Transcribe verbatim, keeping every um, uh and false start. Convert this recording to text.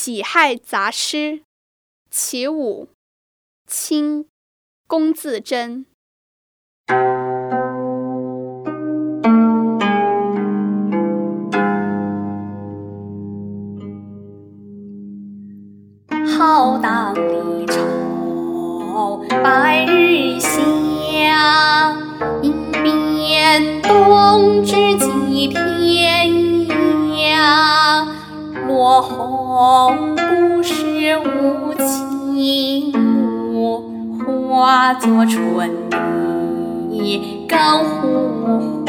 己亥杂诗，其五，清，龚自珍。 浩荡离愁白日下，迎遍东之极天涯。落红不是无情物，化作春泥更护